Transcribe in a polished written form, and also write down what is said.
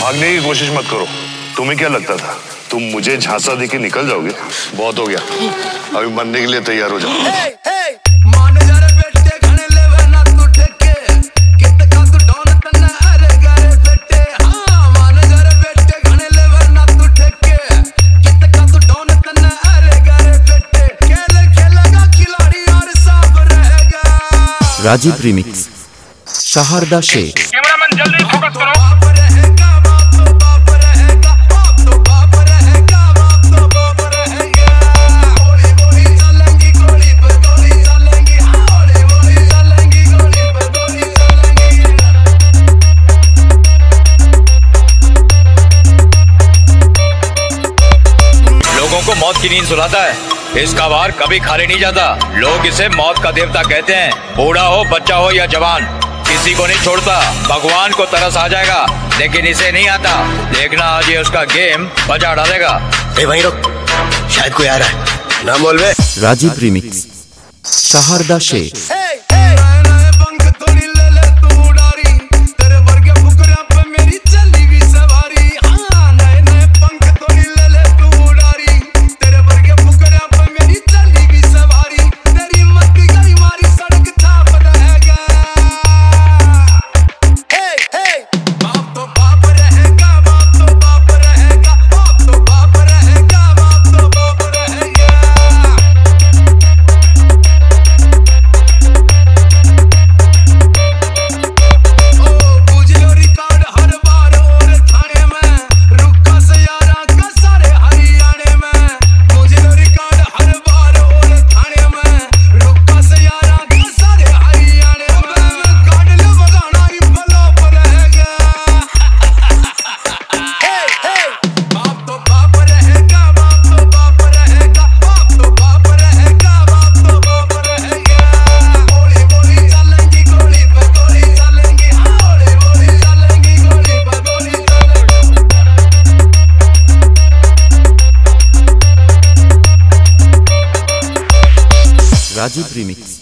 भागने की कोशिश मत करो। तुम्हें क्या लगता था तुम मुझे झांसा देके निकल जाओगे? बहुत हो गया, अभी मरने के लिए तैयार हो जाओ। राजीव रिमिक्स शारदा शेख। कैमरामैन जल्दी फोकस करो। लोगों को मौत की नींद सुलाता है, इसका वार कभी खाली नहीं जाता। लोग इसे मौत का देवता कहते हैं। बूढ़ा हो, बच्चा हो या जवान, किसी को नहीं छोड़ता। भगवान को तरस आ जाएगा लेकिन इसे नहीं आता। देखना आज ये उसका गेम बजा डालेगा। वहीं रुक, शायद कोई आ रहा है। नाम बोल बे। राजीव रिमिक्स शारदा शेख। राजीव रिमिक्स